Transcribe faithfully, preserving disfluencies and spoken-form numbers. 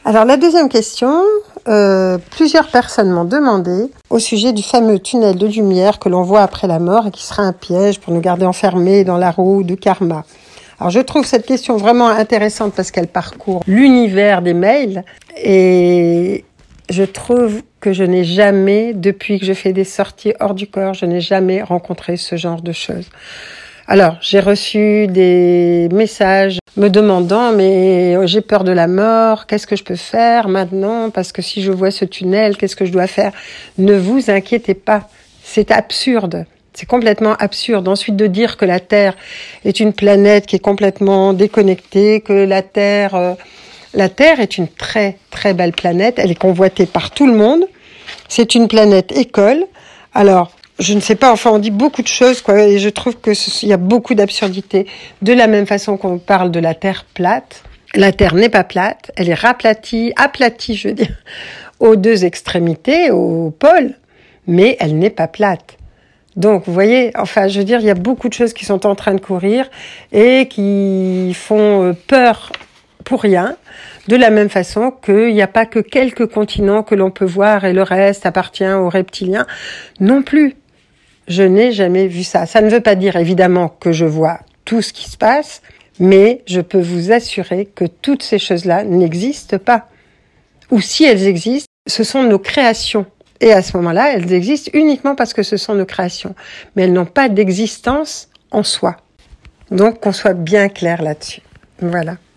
Alors la deuxième question, euh, plusieurs personnes m'ont demandé au sujet du fameux tunnel de lumière que l'on voit après la mort et qui sera un piège pour nous garder enfermés dans la roue du karma. Alors je trouve cette question vraiment intéressante parce qu'elle parcourt l'univers des mails et je trouve que je n'ai jamais, depuis que je fais des sorties hors du corps, je n'ai jamais rencontré ce genre de choses. Alors, j'ai reçu des messages me demandant, mais j'ai peur de la mort, qu'est-ce que je peux faire maintenant? Parce que si je vois ce tunnel, qu'est-ce que je dois faire? Ne vous inquiétez pas, c'est absurde. C'est complètement absurde. Ensuite, de dire que la Terre est une planète qui est complètement déconnectée, que la Terre, euh, la Terre est une très, très belle planète. Elle est convoitée par tout le monde. C'est une planète école. Alors, je ne sais pas, enfin, on dit beaucoup de choses, quoi, et je trouve que ce, il y a beaucoup d'absurdités. De la même façon qu'on parle de la Terre plate. La Terre n'est pas plate. Elle est raplatie, aplatie, je veux dire, aux deux extrémités, aux pôles. Mais elle n'est pas plate. Donc, vous voyez, enfin, je veux dire, il y a beaucoup de choses qui sont en train de courir et qui font peur pour rien. De la même façon qu'il n'y a pas que quelques continents que l'on peut voir et le reste appartient aux reptiliens. Non plus. Je n'ai jamais vu ça. Ça ne veut pas dire, évidemment, que je vois tout ce qui se passe, mais je peux vous assurer que toutes ces choses-là n'existent pas. Ou si elles existent, ce sont nos créations. Et à ce moment-là, elles existent uniquement parce que ce sont nos créations. Mais elles n'ont pas d'existence en soi. Donc, qu'on soit bien clair là-dessus. Voilà.